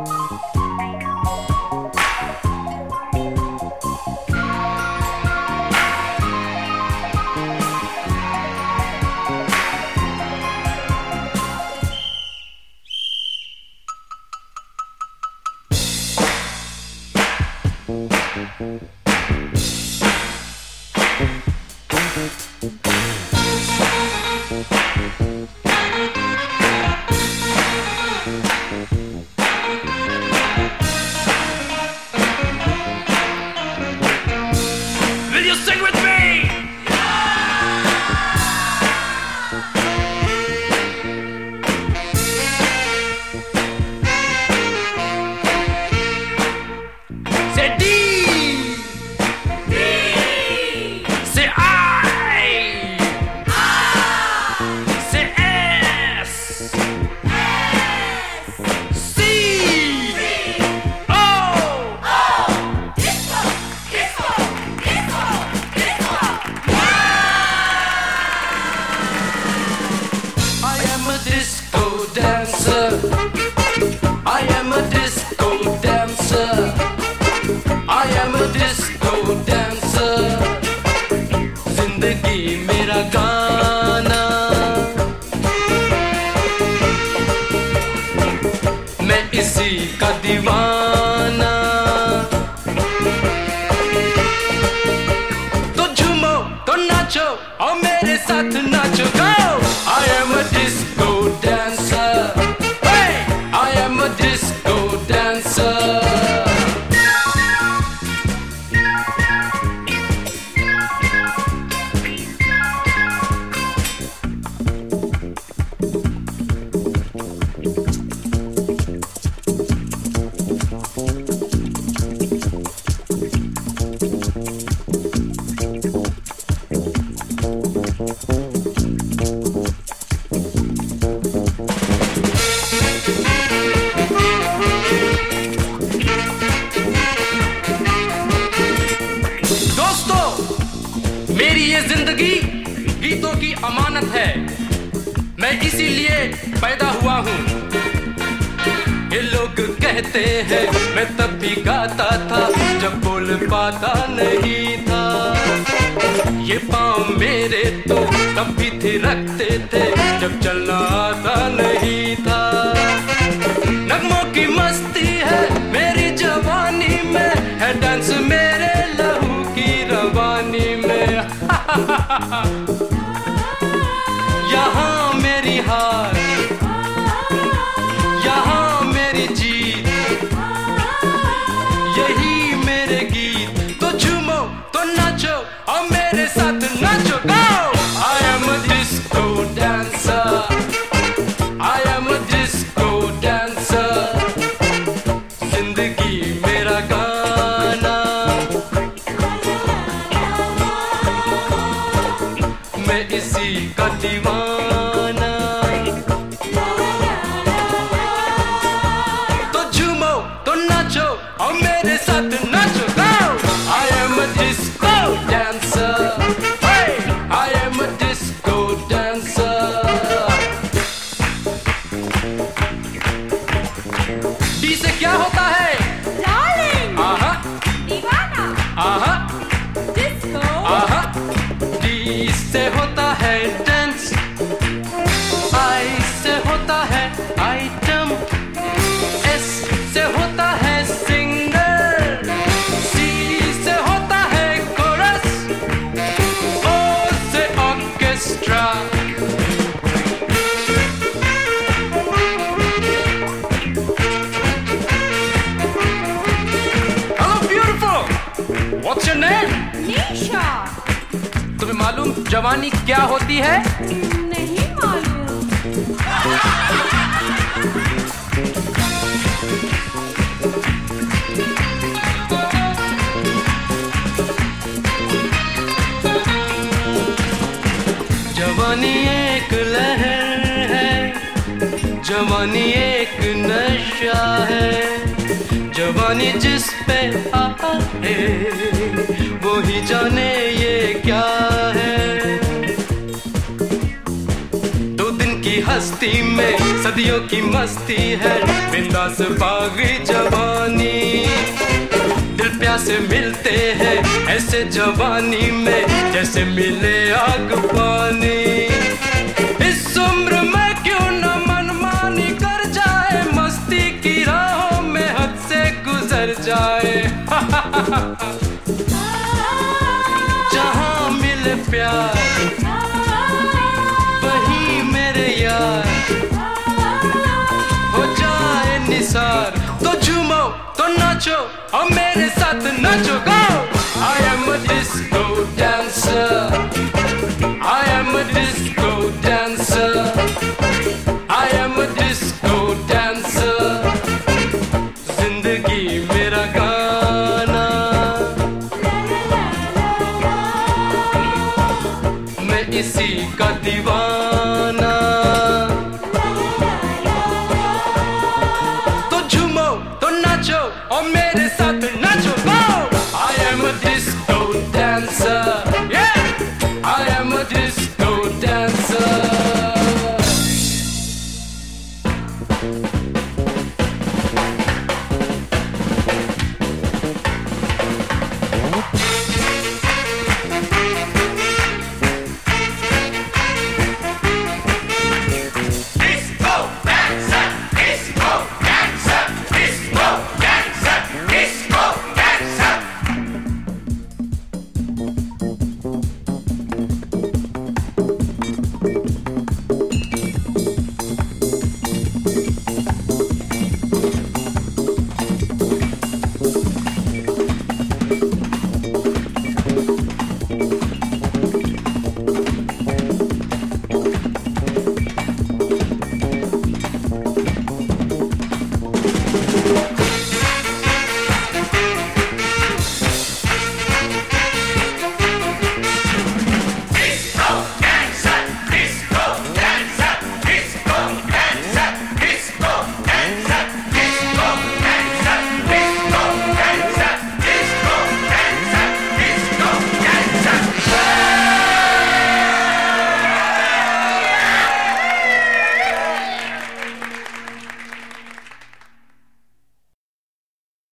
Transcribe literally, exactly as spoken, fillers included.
जवानी क्या होती है? नहीं मालूम। जवानी एक लहर है, जवानी एक नशा है, जवानी जिस पे आए वो ही जाने ये क्या है। दो दिन की की हस्ती में सदियों की मस्ती है, बिंदास बागी जवानी। दिल प्यासे मिलते हैं ऐसे जवानी में, जैसे मिले आग पानी। इस उम्र में क्यों न मनमानी कर जाए, मस्ती की राहों में हद से गुजर जाए। जहाँ मिले प्यार वही मेरे यार, हो जाए निसार तो झूमो तो नाचो और मेरे साथ नाचो। Go! I am a disco dancer.